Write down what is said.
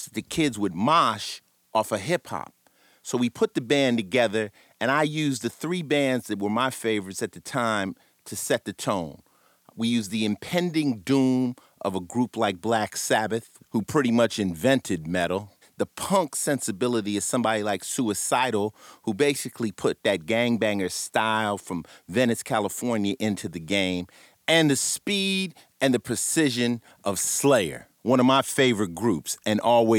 that the kids would mosh off of hip hop. So we put the band together, and I used the three bands that were my favorites at the time to set the tone. We used the impending doom of a group like Black Sabbath, who pretty much invented metal. The punk sensibility of somebody like Suicidal, who basically put that gangbanger style from Venice, California into the game. And the speed and the precision of Slayer, one of my favorite groups, and always